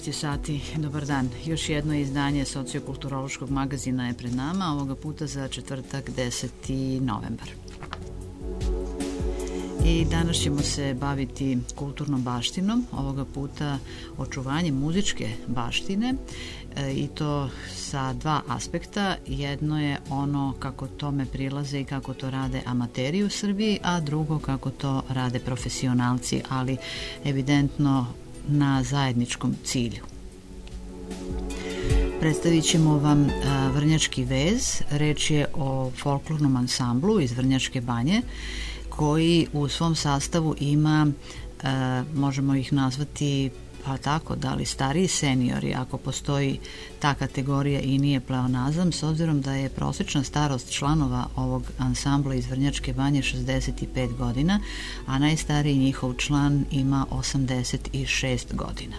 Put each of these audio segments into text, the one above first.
12 sati, dobar dan. Još jedno izdanje sociokulturološkog magazina je pred nama, ovoga puta za četvrtak 10. novembar. I danas ćemo se baviti kulturnom baštinom, ovoga puta očuvanjem muzičke baštine i to sa dva aspekta. Jedno je ono kako tome prilaze i kako to rade amateri u Srbiji, a drugo kako to rade profesionalci, ali evidentno na zajedničkom cilju. Predstavit ćemo vam Vrnjački vez. Reč je o folklornom ansamblu iz Vrnjačke Banje koji u svom sastavu ima, možemo ih nazvati pa tako, da li stariji seniori, ako postoji ta kategorija i nije pleonazam, s obzirom da je prosječna starost članova ovog ansambla iz Vrnjačke Banje 65 godina, a najstariji njihov član ima 86 godina.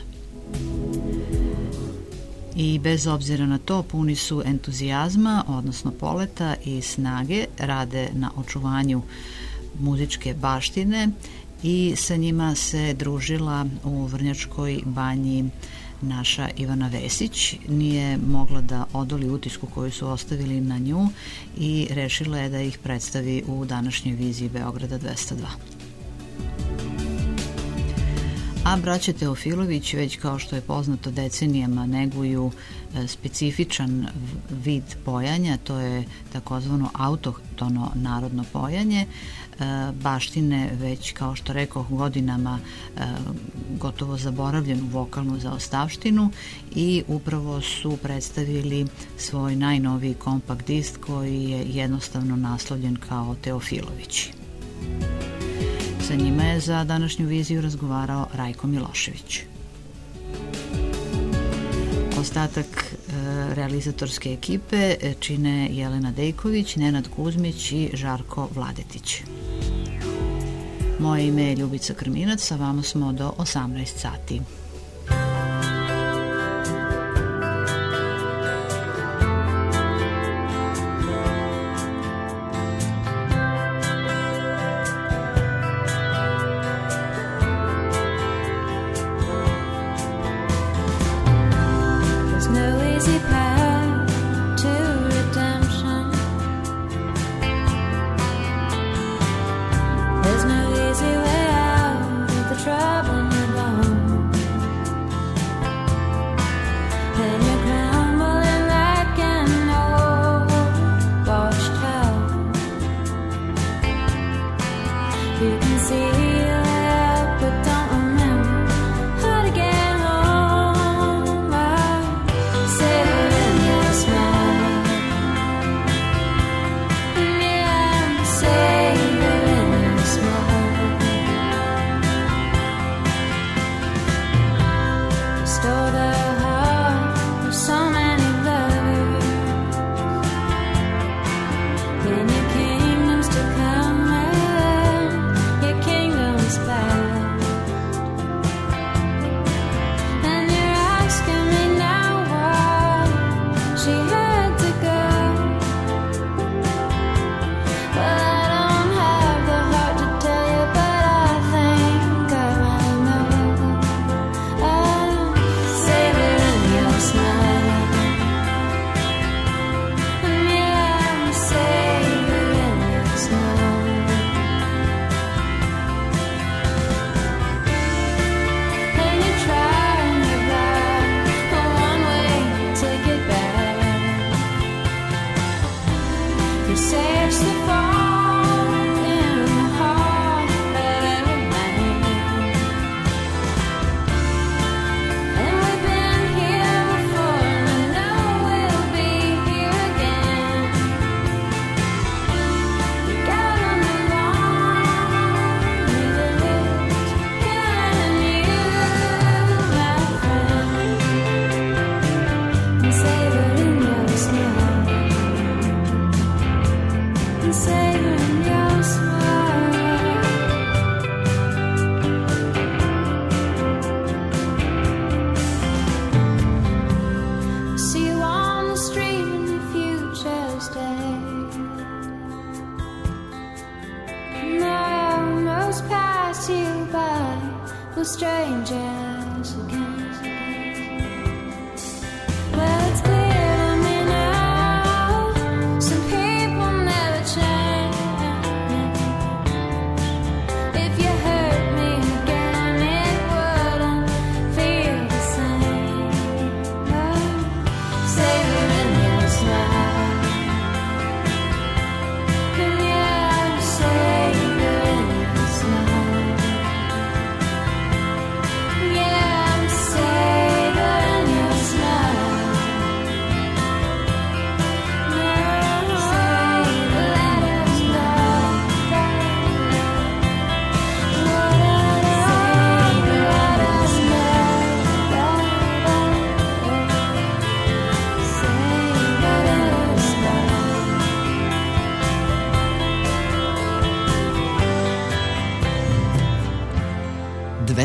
I bez obzira na to puni su entuzijazma, odnosno poleta i snage, rade na očuvanju muzičke baštine i sa njima se družila u Vrnjačkoj Banji naša Ivana Vesić. Nije mogla da odoli utisku koju su ostavili na nju i rešila je da ih predstavi u današnjoj viziji Beograda 202. A braća Teofilović, već kao što je poznato decenijama, neguju specifičan vid pojanja, to je takozvano autohtono narodno pojanje, baštine već, kao što rekoh, godinama gotovo zaboravljenu vokalnu zaostavštinu i upravo su predstavili svoj najnoviji kompakt disk koji je jednostavno naslovljen kao Teofilovići. Sa njima je za današnju viziju razgovarao Rajko Milošević. Ostatak realizatorske ekipe čine Jelena Dejković, Nenad Kuzmić i Žarko Vladetić. Moje ime je Ljubica Krminac, sa vama smo do 18 sati. pass you by with strangers again.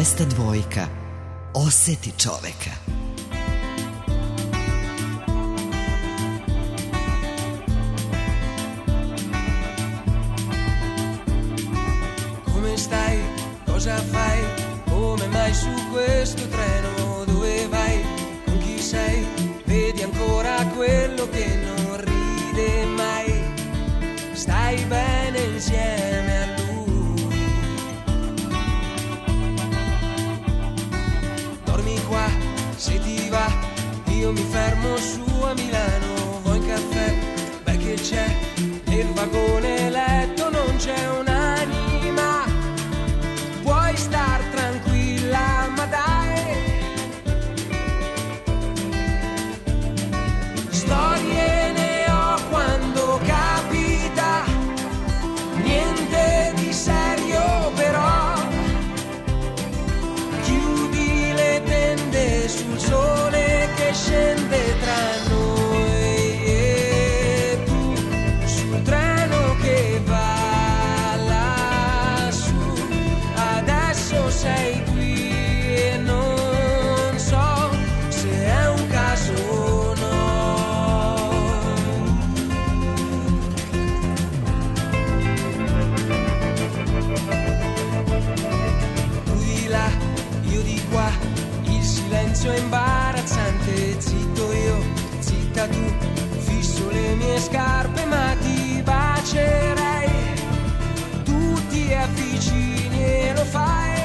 202. Oseti čoveka. Come stai? Cosa fai? Come mai su questo treno? Dove vai? Con chi sei? Vedi ancora quello che non ride mai? Stai bene insieme a lui. Dormi qua, se ti va, io mi fermo su a Milano. Vuoi un caffè? Beh, che c'è? Nel vagone letto non c'è un'anima. Puoi star tranquilla, ma dai. Storie ne ho quando capita, niente di serio però. Chiudi le tende sul sole che scende tra noi e tu, sul treno che va lassù. Adesso sei qui e non so se è un caso o no. Io di qua, il silenzio è imbarazzante. Zitto io, zitta tu, fisso le mie scarpe ma ti bacerei. Tu ti avvicini e lo fai,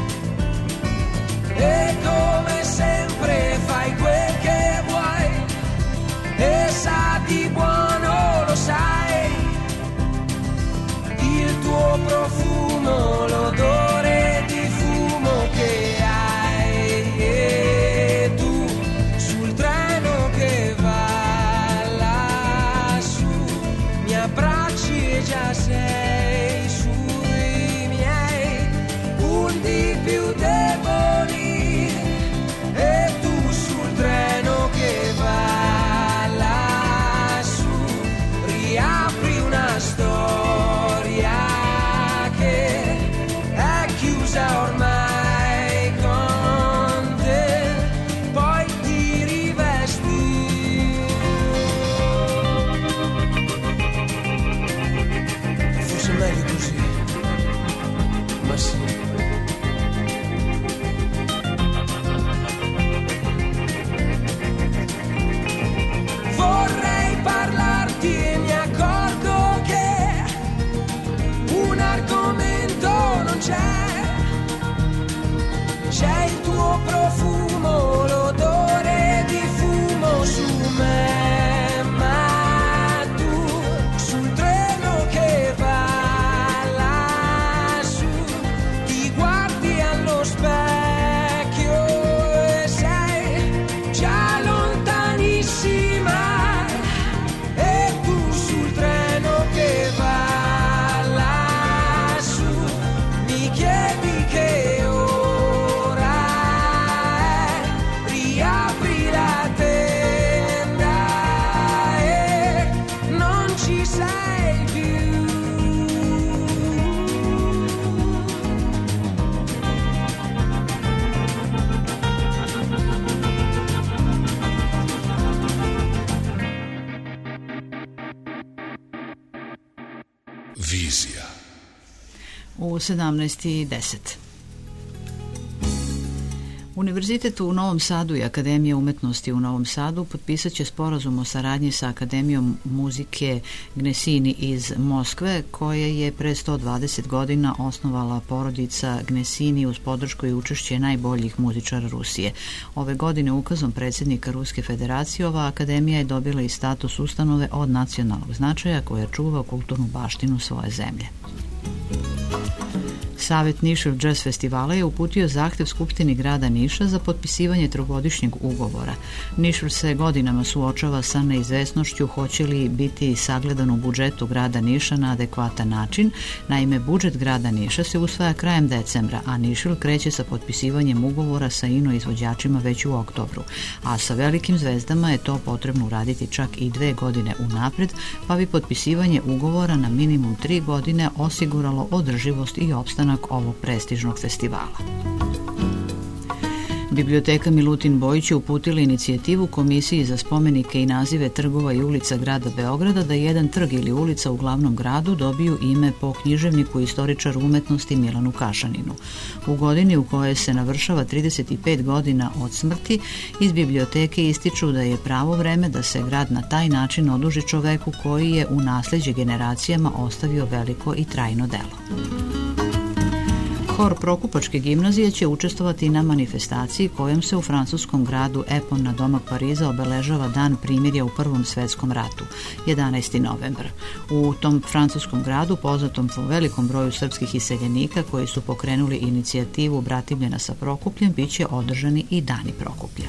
e come sempre fai quel che vuoi, e sa di buono lo sai. Il tuo profumo, l'odore di fumo che hai, e tu sul treno che va lassù mi abbracci e già sei sui miei punti più deboli, e tu sul treno che va lassù riapri una storia che è chiusa ormai con te, poi ti rivesti. Forse è meglio così, ma sì. Vorrei parlarti e mi accorgo che un argomento non c'è. C'è il tuo profumo, l'odore di fumo su me, ma tu sul treno che va lassù ti guardi allo specchio e sei già lontanissima, e tu sul treno che va lassù mi chiedi che ora è. Riapri la tenda e non ci sei più. Vizija. U 17:10. Univerzitet u Novom Sadu i Akademija umetnosti u Novom Sadu potpisat će sporazum o saradnji sa Akademijom muzike Gnesini iz Moskve, koje je pre 120 godina osnovala porodica Gnesini uz podršku i učešće najboljih muzičara Rusije. Ove godine ukazom predsjednika Ruske federacije ova akademija je dobila i status ustanove od nacionalnog značaja koja čuva kulturnu baštinu svoje zemlje. Savet Nišev jazz festivala je uputio zahtev Skupštini grada Niša za potpisivanje trogodišnjeg ugovora. Niš se godinama suočava sa neizvesnošću hoće li biti sagledan u budžetu grada Niša na adekvatan način. Naime, budžet grada Niša se usvaja krajem decembra, a Nišil kreće sa potpisivanjem ugovora sa ino izvođačima već u oktobru. A sa velikim zvezdama je to potrebno uraditi čak i 2 godine unapred, pa bi potpisivanje ugovora na minimum 3 godine osiguralo održivost i opstanak ovog prestižnog festivala. Biblioteka Milutin Bojić je uputila inicijativu Komisiji za spomenike i nazive trgova i ulica grada Beograda da jedan trg ili ulica u glavnom gradu dobiju ime po književniku i istoričaru umetnosti Milanu Kašaninu. U godini u kojoj se navršava 35 godina od smrti, iz biblioteke ističu da je pravo vreme da se grad na taj način oduži čoveku koji je u nasleđe generacijama ostavio veliko i trajno delo. Hor Prokupačke gimnazije će učestvovati na manifestaciji kojom se u francuskom gradu Epon na domak Pariza obeležava dan primirja u Prvom svetskom ratu, 11. novembar. U tom francuskom gradu, poznatom po velikom broju srpskih iseljenika koji su pokrenuli inicijativu Bratimljena sa Prokupljem, bit će održani i Dani Prokuplja.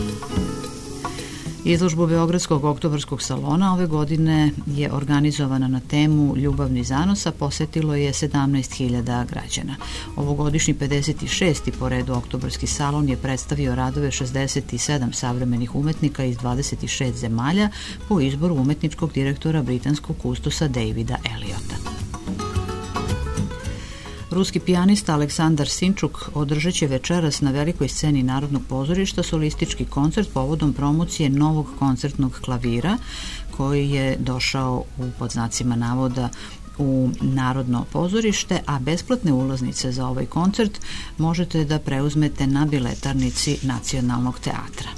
Izložbu Beogradskog oktobarskog salona ove godine je organizovana na temu Ljubavni zanos, a posetilo je 17.000 građana. Ovogodišnji 56. po redu oktobarski salon je predstavio radove 67 savremenih umetnika iz 26 zemalja po izboru umetničkog direktora britanskog kustosa Davida Eliota. Ruski pijanista Aleksandar Sinčuk održat će večeras na velikoj sceni Narodnog pozorišta solistički koncert povodom promocije novog koncertnog klavira koji je došao u pod znacima navoda u Narodno pozorište, a besplatne ulaznice za ovaj koncert možete da preuzmete na biletarnici Nacionalnog teatra.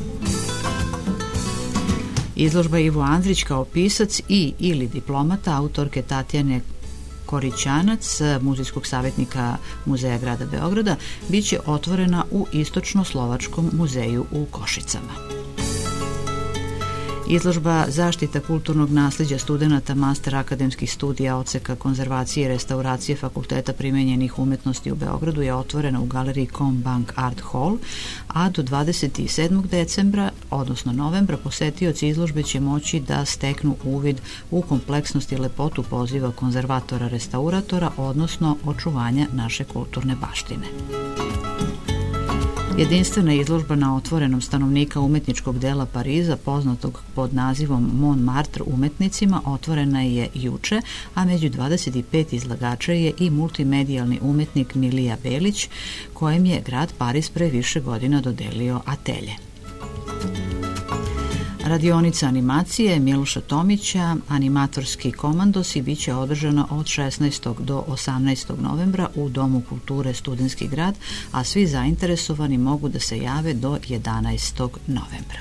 Izložba Ivo Andrić kao pisac i ili diplomata autorke Tatjane Korićanac, muzejskog savjetnika Muzeja grada Beograda, bit će otvorena u Istočno-Slovačkom muzeju u Košicama. Izložba Zaštita kulturnog nasleđa studenata master akademskih studija odseka konzervacije i restauracije Fakulteta primenjenih umetnosti u Beogradu je otvorena u galeriji Combank Art Hall, a do 27. decembra, odnosno novembra, posetioci izložbe će moći da steknu uvid u kompleksnost i lepotu poziva konzervatora restauratora, odnosno očuvanja naše kulturne baštine. Jedinstvena izložba na otvorenom stanovnika umetničkog dela Pariza, poznatog pod nazivom Montmartre umetnicima, otvorena je juče, a među 25 izlagača je i multimedijalni umetnik Milija Belić, kojem je grad Pariz pre više godina dodelio atelje. Radionica animacije Miloša Tomića, Animatorski komandosi, bit će održana od 16. do 18. novembra u Domu kulture Studentski grad, a svi zainteresovani mogu da se jave do 11. novembra.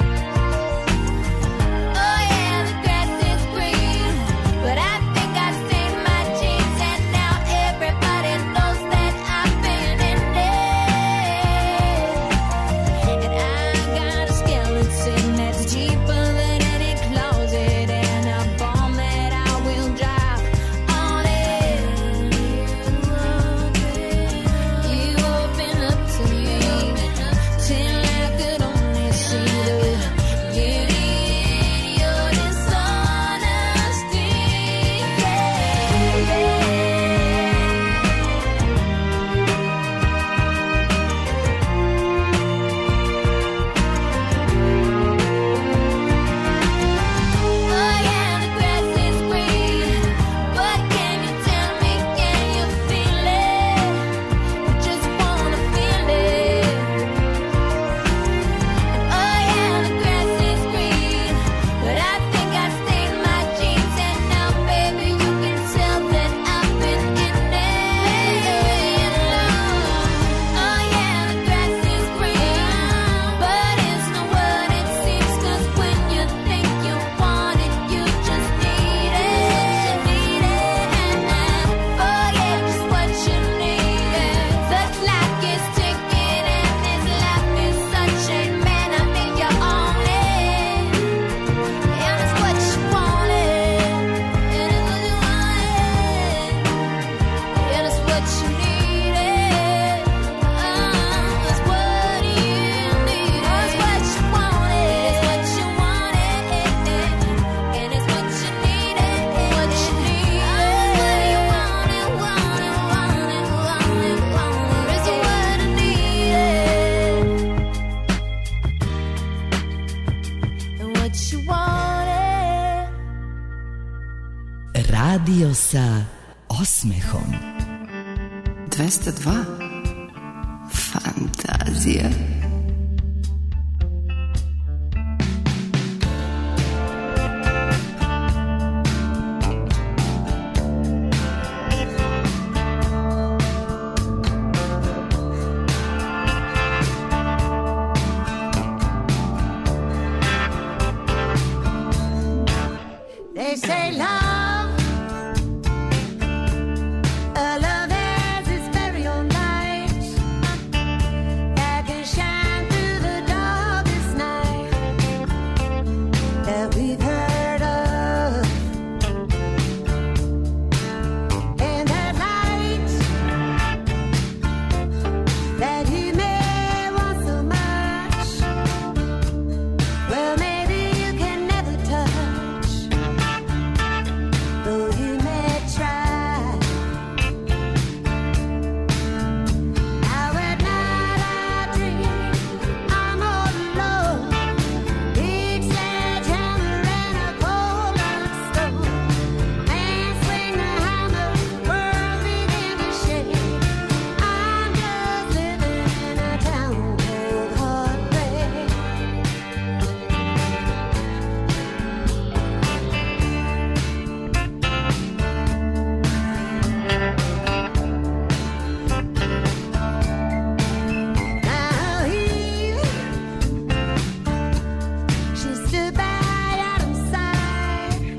I Radio sa osmehom. 202. Fantazija. They say love, love has its very own light that can shine through the darkest night that we've heard of. And that light that you may want so much, well, maybe you can never touch. Though you may try. Now at night I dream I'm all alone. Big sledgehammer and a cold hard stone. Man swing the hammer, world begin to shake. I'm just living in a town called heartbreak. Now Eve, she stood by Adam's side,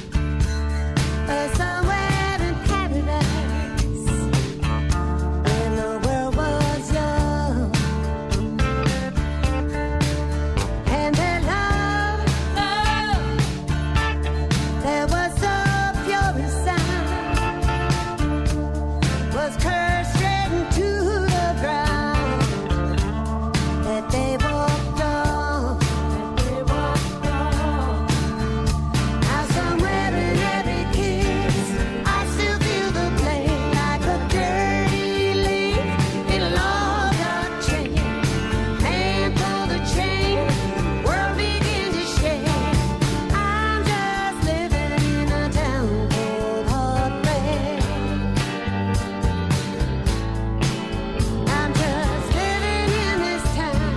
somewhere in paradise, when the world was young, and their love, that was so pure inside, was cursed straight into the ground that they walked on. Now somewhere in every kiss, I still feel the pain like a dirty leaf in a long dark chain. Man pull the chain, world begins to shake. I'm just living in a town called heartbreak. I'm just living in this town.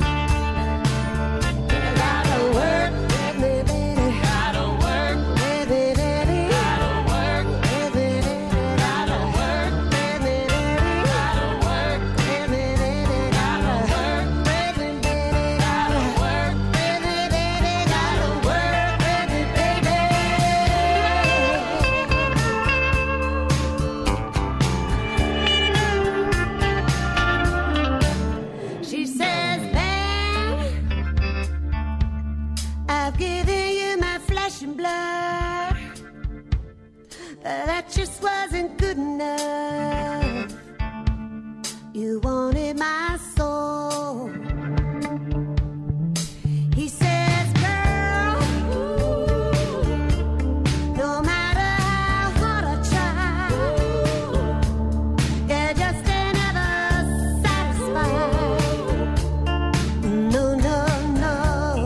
Gotta work with me, baby. Gotta work with me, baby. Gotta work with me, baby. Gotta work with me, baby. Gotta work with me, baby. Gotta work with me, baby. Gotta work with me, baby. Gotta work with me, baby. She says, man, I've given you my flesh and blood, but that just wasn't good enough. You wanted my soul. He says, girl, no matter how hard I try, you just ain't ever satisfied. No, no, no.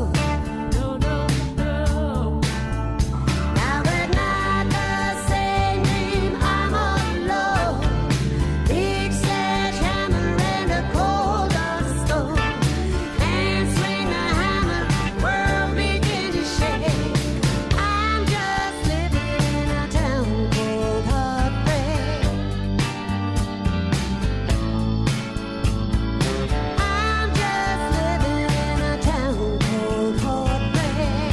Now at night the same dream, I'm all alone. Big sledgehammer and a cold hard stone. Man swing the hammer, world begin to shake. I'm just living in a town called heartbreak. I'm just living in a town called heartbreak.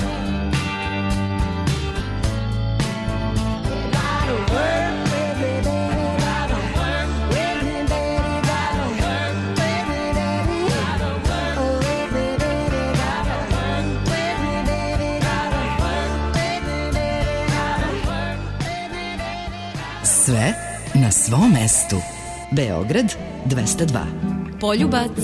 Gotta work with me, baby. Gotta work with me, baby. Gotta work with me, baby. Gotta work with me, baby. Gotta work with me, baby. Gotta work with me, baby. Gotta work with me, baby. Sve na svom mestu. Beograd 202. Poljubac.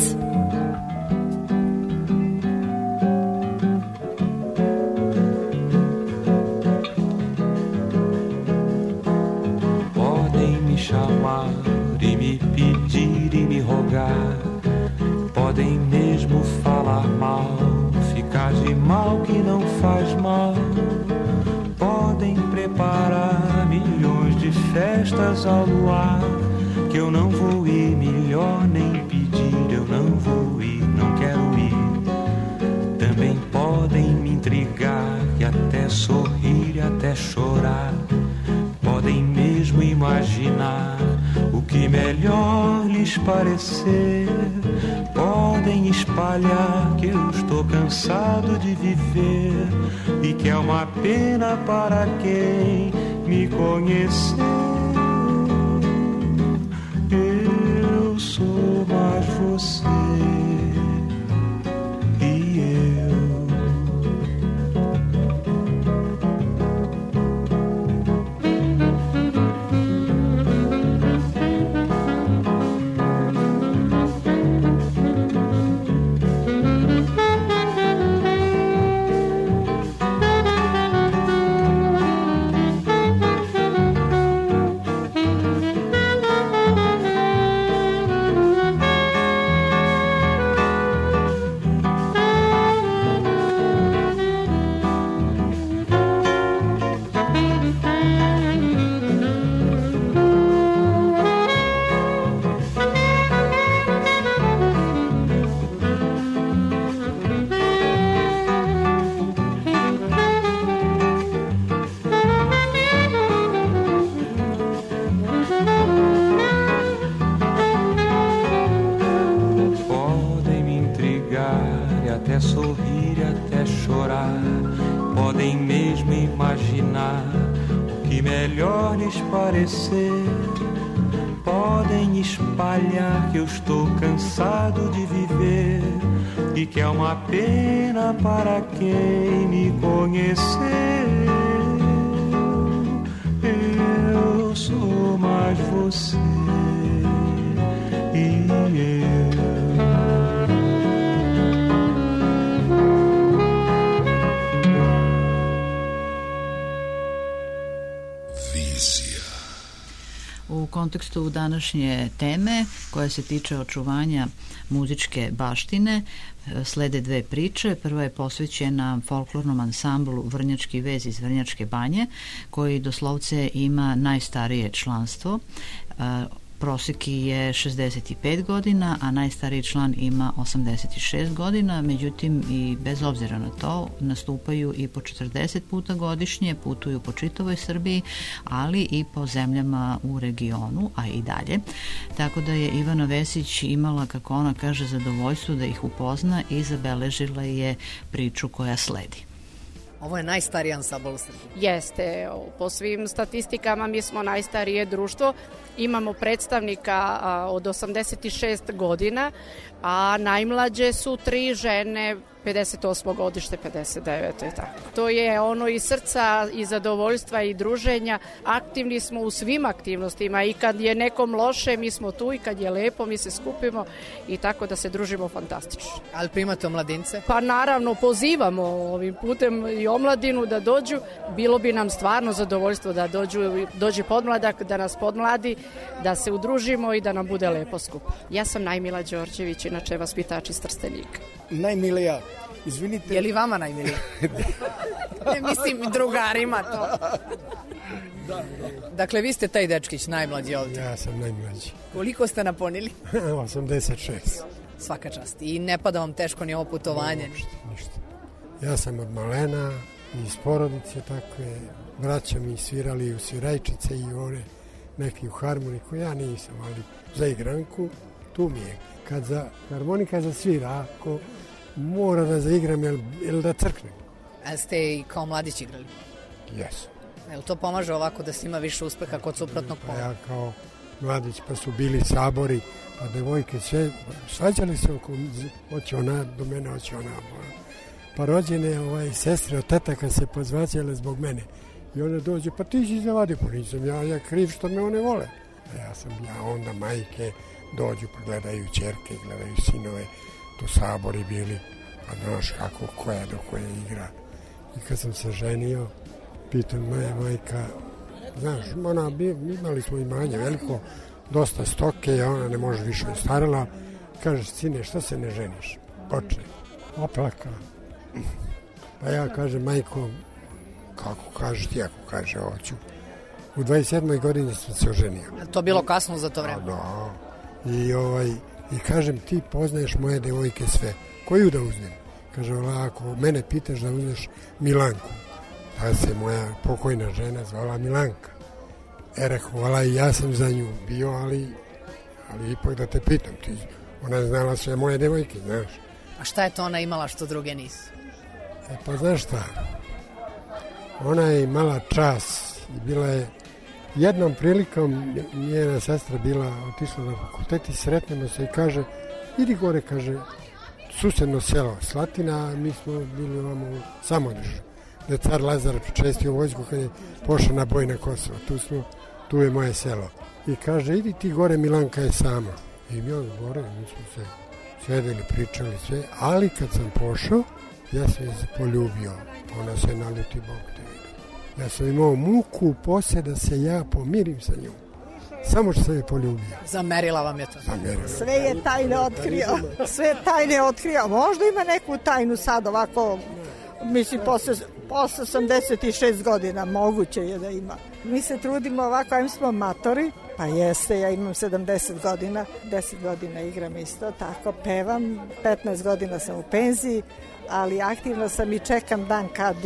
Podem me chamar e me pedir e me rogar. Podem mesmo falar mal, ficar de mal que não faz mal. Podem preparar festas ao luar, que eu não vou ir, melhor nem pedir, eu não vou ir, não quero ir. Também podem me intrigar e até sorrir e até chorar, podem mesmo imaginar o que melhor lhes parecer, podem espalhar que eu estou cansado de viver e que é uma pena para quem me conheceu. Eu sou mais você e eu. Podem espalhar que eu estou cansado de viver e que é uma pena para quem me conheceu. Eu sou mais você e eu. U kontekstu današnje teme koja se tiče očuvanja muzičke baštine slede dve priče. Prva je posvećena folklornom ansamblu Vrnjački vez iz Vrnjačke Banje, koji doslovce ima najstarije članstvo. Prosek je 65 godina, a najstariji član ima 86 godina, međutim i bez obzira na to nastupaju i po 40 puta godišnje, putuju po čitavoj Srbiji, ali i po zemljama u regionu, a i dalje. Tako da je Ivana Vesić imala, kako ona kaže, zadovoljstvo da ih upozna i zabeležila je priču koja sledi. Ovo je najstariji ansambl u Srbiji. Jeste, po svim statistikama mi smo najstarije društvo. Imamo predstavnika od 86 godina, a najmlađe su 3 žene, 58. godište, 59. i tako. To je ono iz srca i zadovoljstva i druženja. Aktivni smo u svim aktivnostima i kad je nekom loše mi smo tu i kad je lepo mi se skupimo i tako da se družimo fantastično. Ali primate omladince? Pa naravno pozivamo ovim putem i omladinu da dođu. Bilo bi nam stvarno zadovoljstvo da dođe podmladak, da nas podmladi, da se udružimo i da nam bude lepo skupa. Ja sam Najmila Đorđević, inače vaspitač iz Trstenika. Najmilija, izvinite. Je li vama najmilija? Ne mislim drugarima to. Dakle, vi ste taj dečkić, najmlađi ovdje. Ja sam najmlađi. Koliko ste naponili? 86. Svaka čast. I ne pada vam teško ni ovo putovanje? Ništa. Ja sam od malena, iz porodice takve. Braća mi svirali u svirajčice i one neki u harmoniku. Ja nisam, ali za igranku tu mi je. Kad harmonika zasvira, ako mora da zaigram ili da crknem. A ste i kao mladić igrali? Jesu. Jel to pomaže ovako da se ima više uspeha kod suprotnog pola? Ja kao mladić, pa su bili sabori, pa devojke sve, svađali se oko, hoće ona do mene, hoće ona. Pa rođene sestre od tetaka se pozvaćale zbog mene. I one dođe, pa ti si zavadi, pa nisam ja kriv što me one vole. A ja onda majke dođu, pa gledaju ćerke, gledaju sinove, to sabori bili, pa znaš kako, koja do koje igra. I kad sam se ženio, pitam moja majka, znaš, imali smo imanje veliko, dosta stoke, a ona ne može više ostarala. Kaže, sine, što se ne ženiš? Počne. Oplaka. Pa ja kažem, majko, kako kažeš ti, ako kaže, hoću. U 27. godini sam se oženio. To bilo kasno za to vreme? Da. I kažem, ti poznaješ moje devojke sve. Koju da uzmem? Kaže, ako mene pitaš da uzmeš Milanku. Ta se moja pokojna žena zvala Milanka. Rekao, hvala, i ja sam za nju bio, ali ipak da te pitam, ona je znala sve moje devojke, znaš. A šta je to ona imala što druge nisu? Pa znaš šta, ona je imala čas i bila je, jednom prilikom njena sestra bila otišla na fakultet i sretnemo se i kaže, idi gore, kaže, susedno selo Slatina, a mi smo bili ovamo u Samodrežu, gde car Lazar čestio vojsku kad je pošao na boj na Kosovo, tu je moje selo. I kaže, idi ti gore, Milanka je sama. I mi gore, mi smo se sedeli, pričali sve, ali kad sam pošao, ja sam je poljubio. Ona se naljuti, Bog te vidi. Ja sam imao muku poslije da se ja pomirim sa njom. Samo što sam je poljubio. Zamerila vam je to? Zamerila. Sve je tajne otkrio. Sve tajne otkrio. Možda ima neku tajnu sad ovako, mislim, posle 86 godina moguće je da ima. Mi se trudimo ovako, ajmo smo matori, pa jeste, ja imam 70 godina, 10 godina igram isto, tako, pevam, 15 godina sam u penziji, ali aktivno sam i čekam dan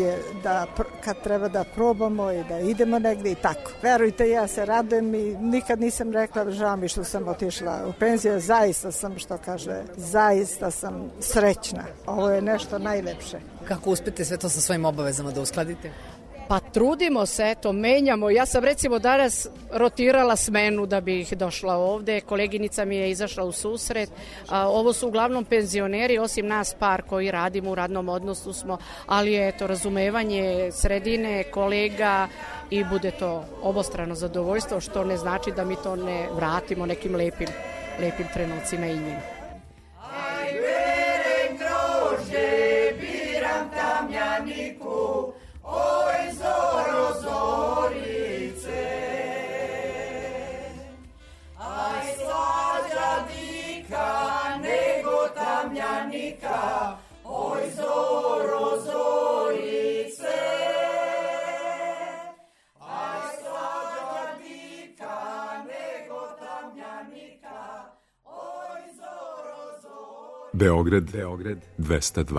kad treba da probamo i da idemo negdje i tako. Verujte, ja se radujem i nikad nisam rekla, žao mi što sam otišla u penziju, zaista sam, što kaže, zaista sam srećna. Ovo je nešto najlepše. Kako uspete sve to sa svojim obavezama da uskladite? Pa trudimo se, eto, menjamo. Ja sam recimo danas rotirala smenu da bih došla ovde. Koleginica mi je izašla u susret. Ovo su uglavnom penzioneri, osim nas par koji radimo u radnom odnosu smo, ali eto, razumevanje sredine, kolega i bude to obostrano zadovoljstvo, što ne znači da mi to ne vratimo nekim lepim trenucima i njima. Aj, berem grožđe, biram tamjaniku, oj zoro zorice, aj slađa dika nego tamjanika, oj zoro zorice, aj slađa dika nego tamjanika, oj zoro zorice. Beograd 202.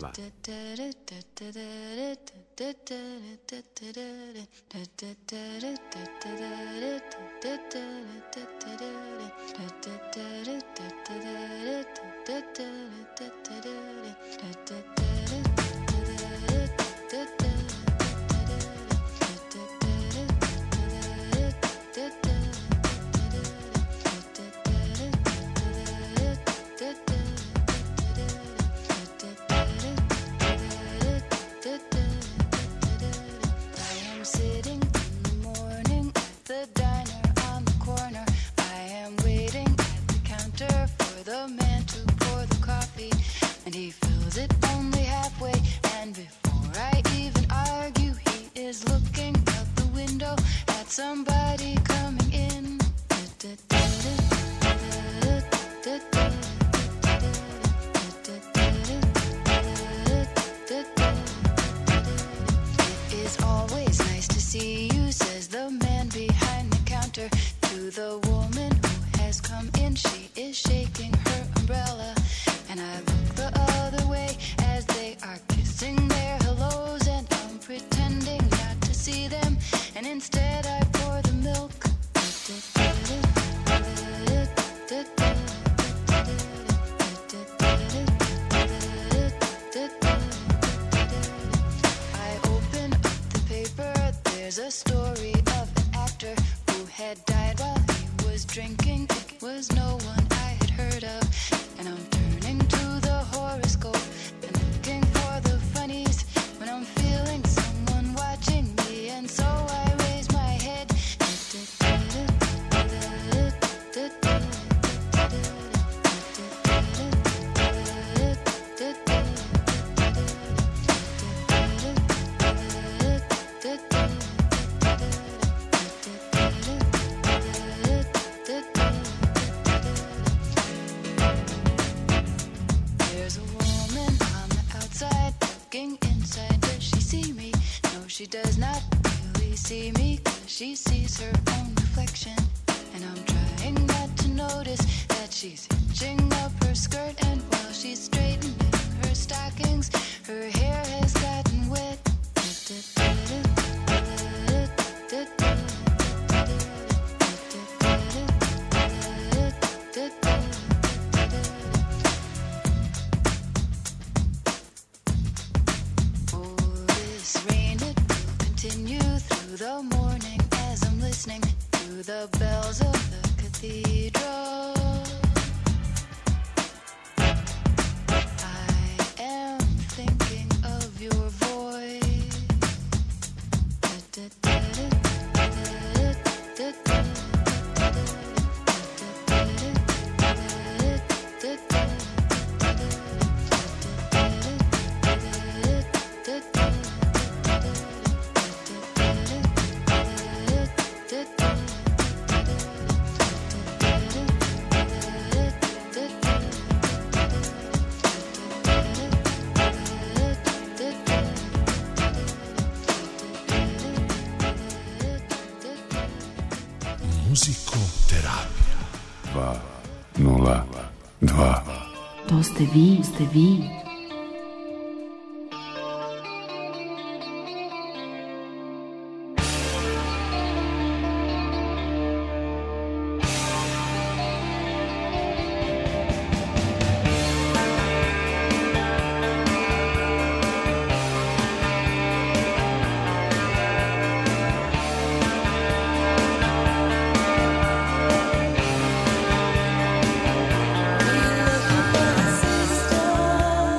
And he fills it only halfway, and before I even argue, he is looking out the window at somebody coming in. It is always nice to see you, says the man behind the counter to the woman who has come in. She is shaking her umbrella, and I look the other way as they are kissing their hellos, and I'm pretending not to see them, and instead I pour the milk. I open up the paper, there's a story of an actor who had died while he was drinking. It was no one I had heard of, and I'm turning to the horoscope and looking for the funnies when I'm feeling someone watching me, and so I raise my head. see me 'cause she sees her own reflection. And I'm trying not to notice that she's hitching up her skirt. And while she's straightening her stockings, her hair has gotten wet. The morning as I'm listening to the bells of the cathedral. I am thinking of your voice. Muzikoterapija 202. To ste vi. Sister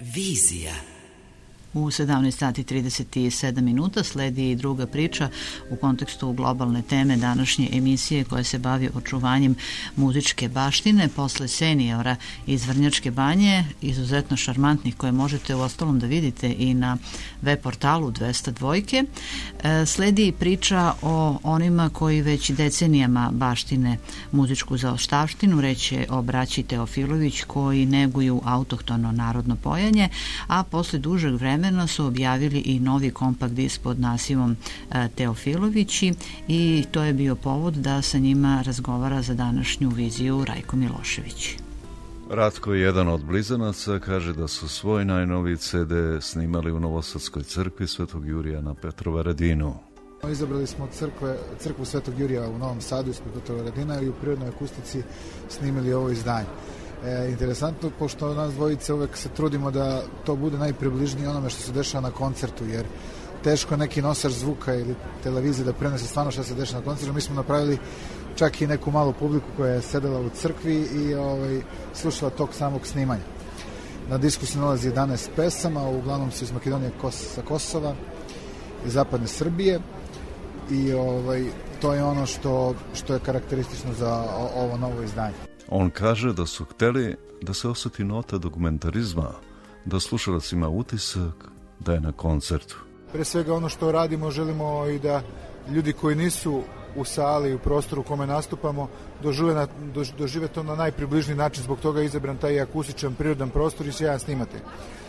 Vizija. U 17 sati 37 minuta sledi i druga priča u kontekstu globalne teme današnje emisije koja se bavi očuvanjem muzičke baštine posle seniora iz Vrnjačke Banje, izuzetno šarmantnih, koje možete u ostalom da vidite i na web portalu 202. Sledi priča o onima koji već decenijama baštine muzičku zaoštavštinu, reč je o braći Teofilović koji neguju autohtono narodno pojanje, a posle dužeg vremena su objavili i novi kompakt disk pod nazivom Teofilovići i to je bio povod da sa njima razgovara za današnju viziju Rajko Milošević. Ratko, jedan od blizanaca, kaže da su svoj najnoviji CD snimali u Novosadskoj crkvi Svetog Jurija na Petrovaradinu. Izabrali smo crkvu Svetog Jurija u Novom Sadu ispred Petrovaradina i u prirodnoj akustici snimili ovo izdanje. Interesantno, pošto nas dvojice uvek se trudimo da to bude najpribližnije onome što se dešava na koncertu, jer teško je neki nosač zvuka ili televizije da prenese stvarno što se dešava na koncertu. Mi smo napravili čak i neku malu publiku koja je sedela u crkvi i slušala tog samog snimanja. Na disku se nalazi 11 pesama, uglavnom su iz Makedonije, sa Kosova i zapadne Srbije i to je ono što je karakteristično za ovo novo izdanje. On kaže da su hteli da se osjeti nota dokumentarizma, da slušalac ima utisak da je na koncertu. Pre svega ono što radimo, želimo i da ljudi koji nisu u sali, u prostoru u kome nastupamo, dožive to na najpribližniji način, zbog toga je izabran taj akustičan prirodan prostor i sjajan snimatelj.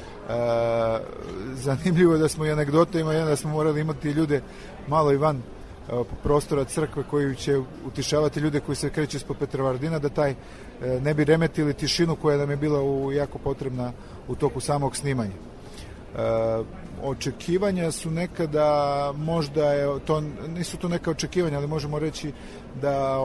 Zanimljivo je da smo i anegdote ima da smo morali imati ljude malo i van prostora crkve koji će utišavati ljude koji se kreću ispod Petrovaradina, da taj ne bi remetili tišinu koja nam je bila jako potrebna u toku samog snimanja. Očekivanja su nekada, možda nisu to neka očekivanja, ali možemo reći da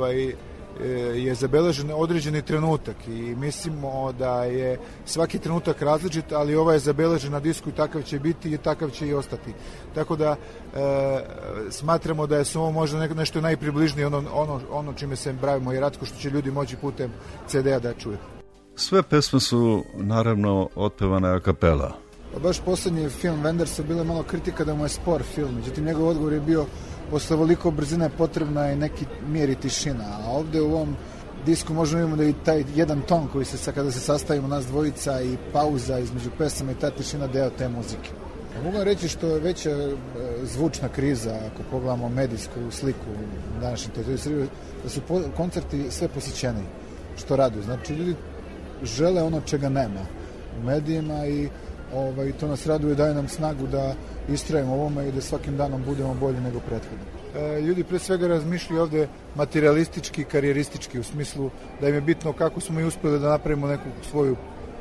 je zabeležen određeni trenutak i mislimo da je svaki trenutak različit, ali ovaj je zabeležen na disku i takav će biti i takav će i ostati. Tako da smatramo da je ovo možda nešto najpribližnije ono čime se bavimo i Ratko, što će ljudi moći putem CD-a da čuje. Sve pesme su naravno otpevane a kapela. Baš poslednji film Wendersa bila je malo kritika da mu je spor film, međutim njegov odgovor je bio posle ovoliko brzine potrebna je neki mir i tišina, a ovde u ovom disku možemo imamo da i taj jedan ton koji kada se sastavimo nas dvojica i pauza između pesama i ta tišina deo te muzike. Mogu vam reći što je veća zvučna kriza, ako pogledamo medijsku sliku današnje teritorije, da su koncerti sve posjećeni, što raduju. Znači ljudi žele ono čega nema u medijima i to nas raduje, daje nam snagu da istrajemo ovome i da svakim danom budemo bolji nego prethodno. Ljudi pre svega razmišljaju ovde materialistički, karijeristički, u smislu da im je bitno kako smo i uspeli da napravimo neku svoju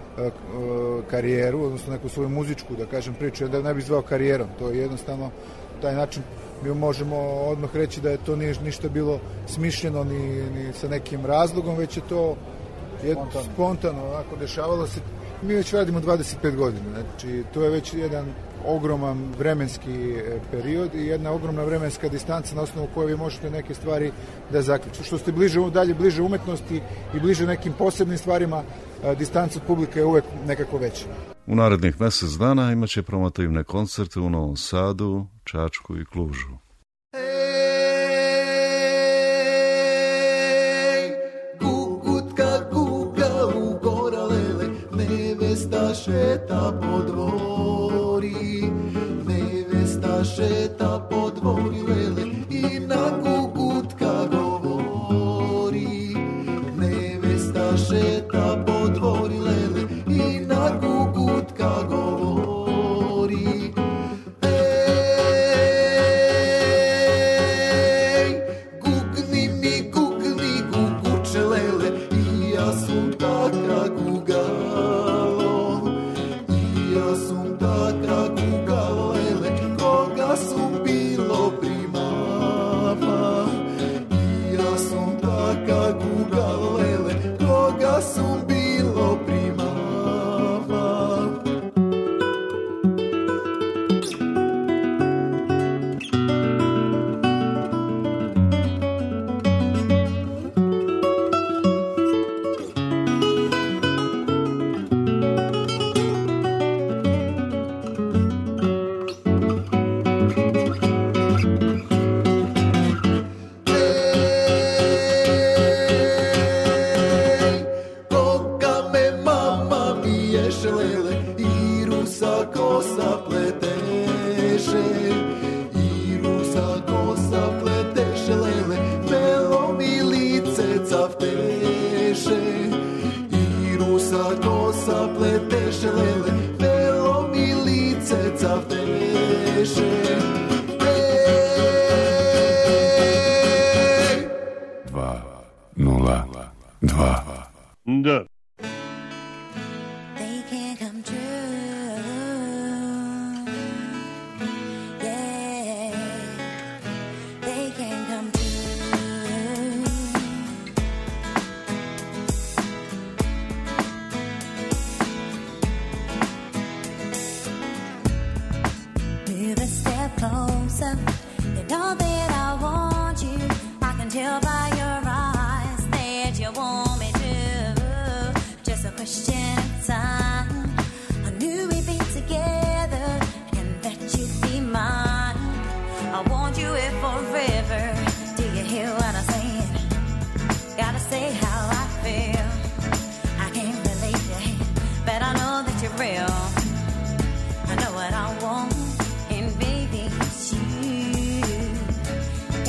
karijeru, odnosno neku svoju muzičku, da kažem, priču, da ne bi zvao karijerom. To je jednostavno taj način, mi možemo odmah reći da je to ništa bilo smišljeno ni sa nekim razlogom, već je to spontano, onako, dešavalo se. Mi već radimo 25 godina, znači to je već jedan ogroman vremenski period i jedna ogromna vremenska distanca na osnovu koje vi možete neke stvari da zaključite. Što ste bliže umetnosti i bliže nekim posebnim stvarima, distanca od publike je uvek nekako veća. U narednih mesec dana imaće promotivne koncerte u Novom Sadu, Čačku i Klužu. Nevesta šeta po dvori, nevesta šeta po dvori, lele, i na gugutka govori. Nevesta šeta po dvori, lele, i na gugutka govori. Ej, gugni mi, guguče, lele, i ja sam taka guga.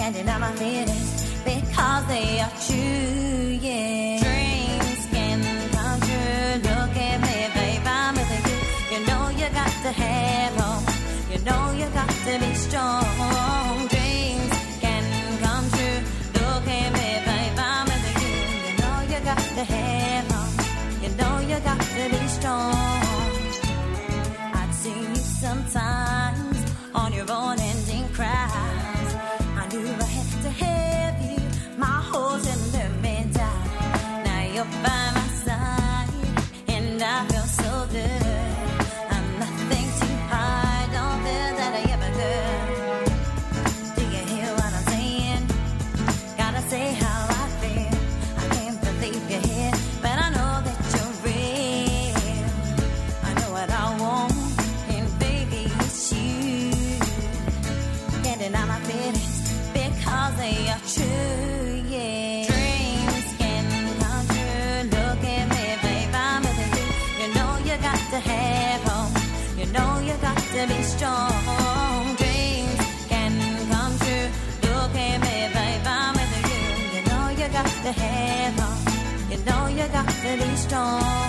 can't deny my feelings because they are true, yeah. Dreams can come true. Look at me, babe, I'm with you. You know you got to have hope. You know you got to be strong. Dreams can come true. Look at me, babe, I'm with you. You know you got to have hope. You know you got to be strong. I'd see you sometimes on your own ending cries. I knew I had to have you. My holes in the middle. Now you're by my side, and I feel so good. I'm nothing to hide. Don't feel that I ever could. Do you hear what I'm saying? Gotta say how I feel. I can't believe you're here, but I know that you're real. I know what I want, and baby, it's you. Can't deny my feelings because they are true, yeah. Dreams can come true. Look at me, babe, I'm with you. You know you got to have hope. You know you got to be strong. Dreams can come true. Look at me, babe, I'm with you. You know you got to have hope. You know you got to be strong.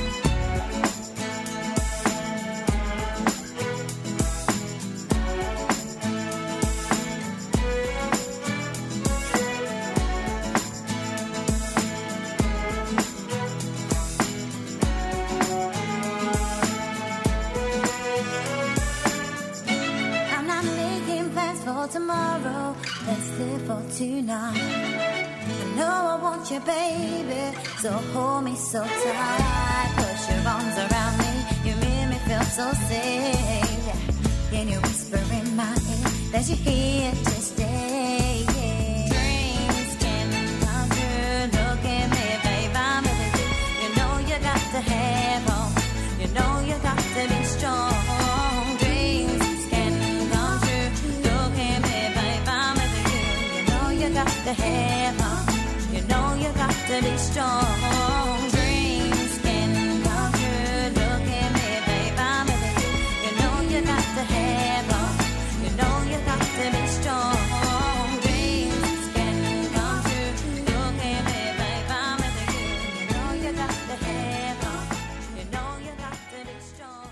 I'm not making plans for tomorrow. Let's live for tonight. I know I want you, baby, so hold me so tight. Put your arms around me, you make me feel so safe. Can you whisper in my ear that you're here to stay? Yeah. Dreams can come true. Look at me, babe, I'm with you. You know you got to have hope. You know you got to be strong. Dreams can come true. Look at me, babe, I'm with you. You know you got to have hope. You know you got to be strong. Dreams can come true. Look at me, babe, I'm with you. You know you got to have hope. You know you got to be strong. Dreams can come true. Look at me, babe, I'm with you. You know you got to have hope. You know you got to be strong.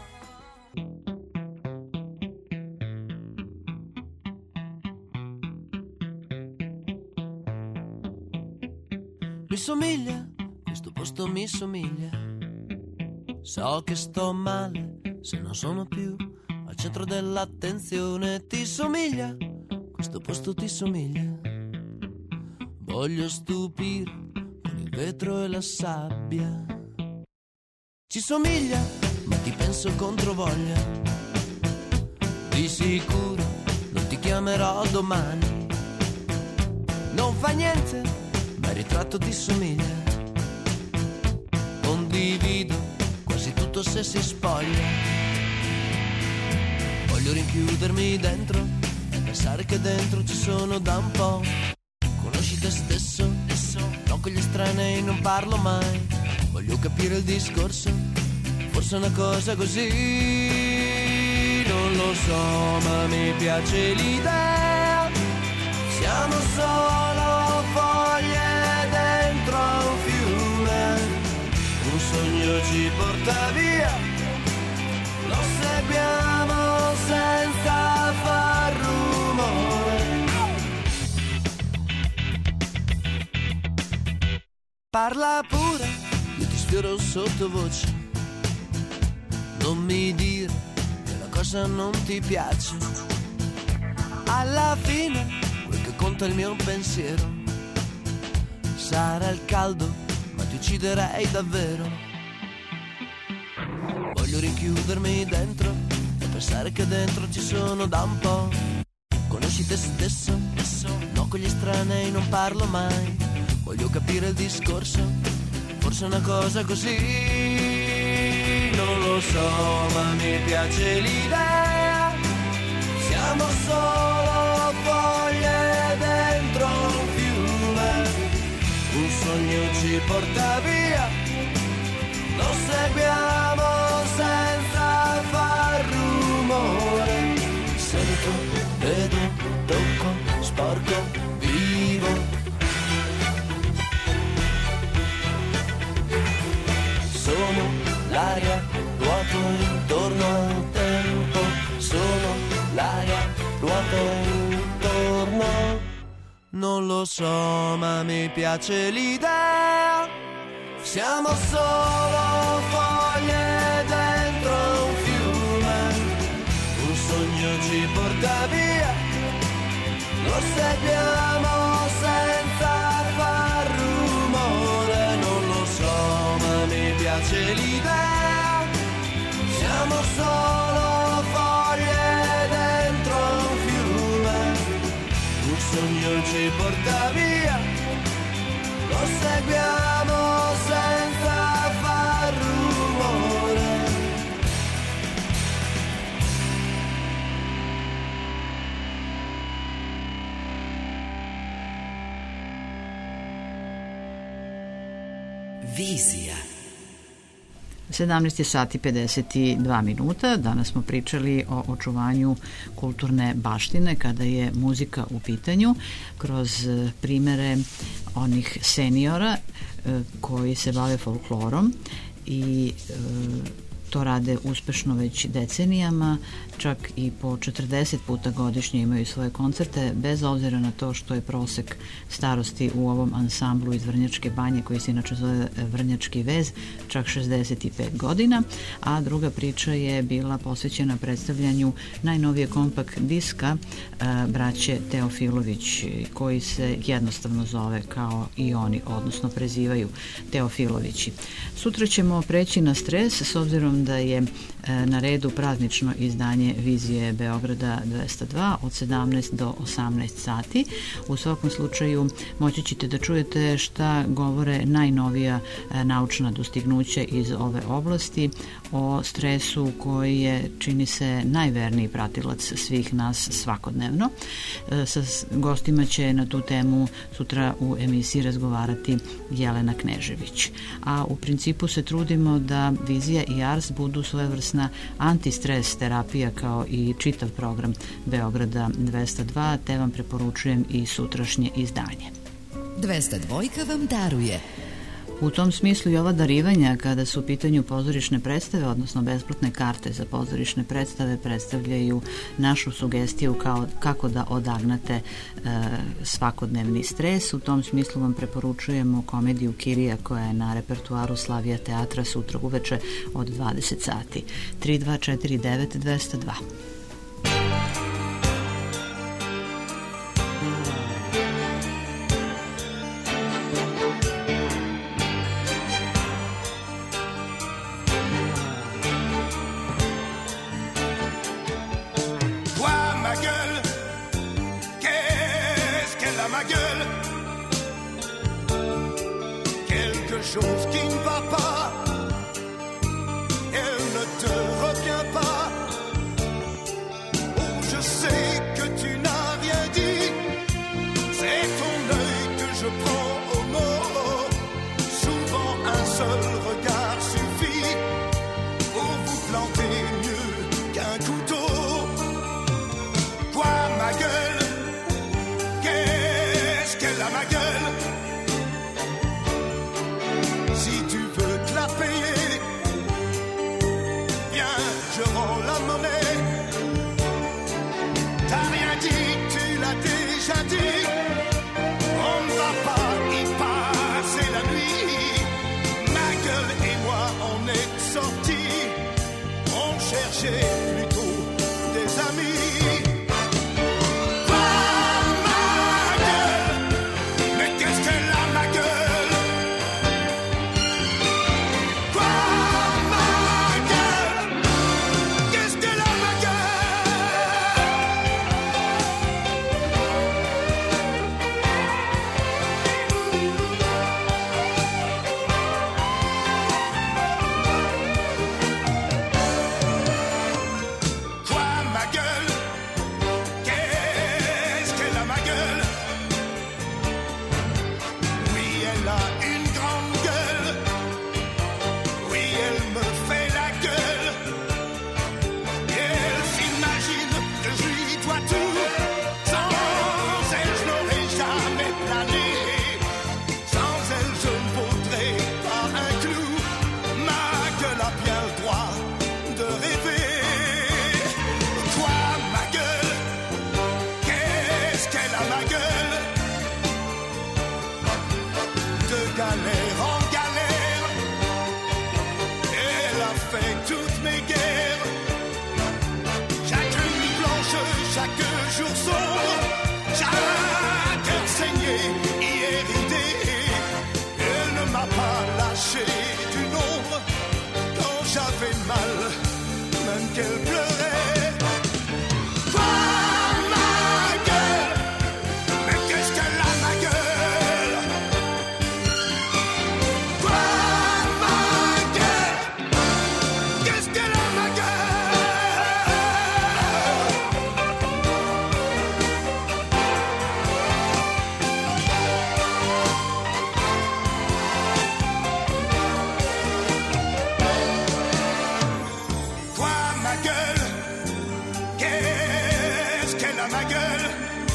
Mi somiglia, questo posto mi somiglia. So che sto male se non sono più al centro dell'attenzione. Ti somiglia, questo posto ti somiglia. Voglio stupire con il vetro e la sabbia. Ci somiglia, ma ti penso controvoglia. Di sicuro non ti chiamerò domani. Non fa niente, ma il ritratto ti somiglia. Condivido quasi tutto se si spoglia. Voglio rinchiudermi dentro e pensare che dentro ci sono da un po'. Conosci te stesso, no, con gli estranei non parlo mai. Voglio capire il discorso, forse è una cosa così. Non lo so, ma mi piace l'idea. Siamo solo foglie dentro un fiume. Un sogno ci porta via, lo seguiamo senza far rumore. Parla pure, io ti sfioro sottovoce. Non mi dire che la cosa non ti piace. Alla fine quel che conta è il mio pensiero. Sarà il caldo, ma ti ucciderei davvero. Voglio rinchiudermi dentro e pensare che dentro ci sono da un po'. Conosci te stesso, no, con gli estranei non parlo mai. Voglio capire il discorso, forse è una cosa così. Non lo so, ma mi piace l'idea. Siamo solo foglie dentro un fiume. Un sogno ci porta via, lo seguiamo senza far rumore. Sento, vedo, tocco, sporco, Non lo so, ma mi piace l'idea. Siamo solo foglie dentro un fiume. Un sogno ci porta via. Lo seguiamo senza far rumore. Non lo so, ma mi piace l'idea. Siamo solo foglie dentro un fiume. Un sogno ci porta via. Lo seguiamo senza far rumore. Vizija. 17 sati 52 minuta. Danas smo pričali o očuvanju kulturne baštine kada je muzika u pitanju kroz primere onih seniora koji se bave folklorom i to rade uspešno već decenijama, čak i po 40 puta godišnje imaju svoje koncerte, bez obzira na to što je prosek starosti u ovom ansamblu iz Vrnjačke Banje, koji se inače zove Vrnjački vez, čak 65 godina, a druga priča je bila posvećena predstavljanju najnovije kompakt diska braće Teofilović, koji se jednostavno zove kao i oni, odnosno prezivaju Teofilovići. Sutra ćemo preći na stres, s obzirom da je na redu praznično izdanje Vizije Beograda 202 od 17 do 18 sati. U svakom slučaju moći ćete da čujete šta govore najnovija naučna dostignuća iz ove oblasti o stresu koji je, čini se, najverniji pratilac svih nas svakodnevno. Sa gostima će na tu temu sutra u emisiji razgovarati Jelena Knežević. A u principu se trudimo da Vizija i Ars budu svojevrsna antistres terapija kao i čitav program Beograda 202, te vam preporučujem i sutrašnje izdanje. 202 vam daruje. U tom smislu i ova darivanja kada su u pitanju pozorišne predstave, odnosno besplatne karte za pozorišne predstave, predstavljaju našu sugestiju kako da odagnate svakodnevni stres. U tom smislu vam preporučujemo komediju Kirija koja je na repertuaru Slavija teatra sutra uveče od 20 sati. 3249 202. Chose qui ne va pas, elle ne te revient pas. Oh, je sais que tu n'as rien dit, c'est ton œil que je prends au mot. Souvent un seul regard suffit pour vous planter mieux qu'un couteau. Quoi, ma gueule? Qu'est-ce qu'elle a, ma gueule? Si tu veux te la payer, viens, je rends la monnaie. T'as rien dit, tu l'as déjà dit. On ne va pas y passer la nuit. Ma gueule et moi, on est sortis. On cherchait plutôt des amis. Va, ma gueule, mais qu'est-ce que saigné, hier idée. Elle ne m'a pas lâché du nombre quand j'avais mal, même qu'elle pleurait. Quoi, ma gueule? Mais qu'est-ce qu'elle a, ma gueule? Quoi, ma gueule? Qu'est-ce qu'elle a, ma gueule? Quoi, ma gueule? Qu'est-ce qu'elle a, ma gueule?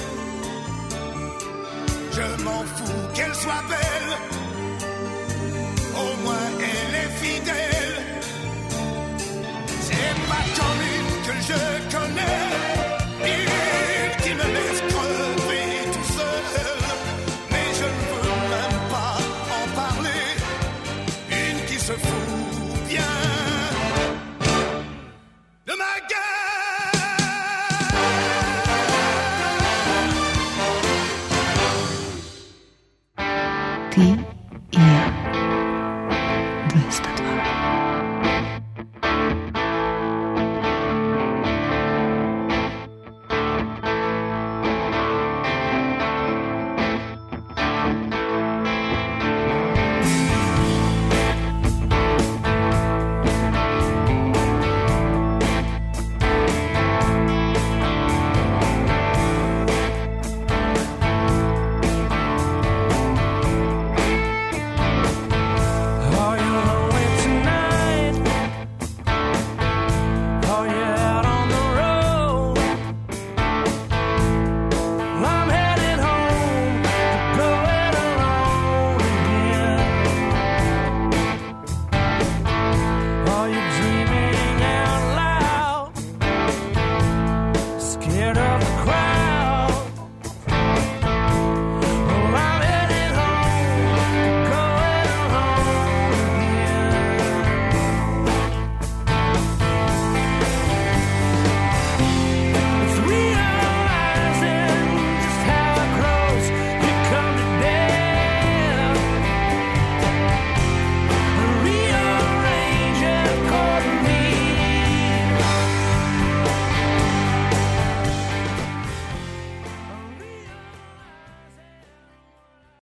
Je m'en fous qu'elle soit belle, au moins elle est fidèle. C'est pas comme une que je connais, une qui me laisse crever tout seul. Mais je ne veux même pas en parler, une qui se fout bien de ma Ti i ja. 202. Are you lonely tonight? Are you out on the road? I'm headed home to go it alone again. Are you dreaming out loud? Scared of the crowd?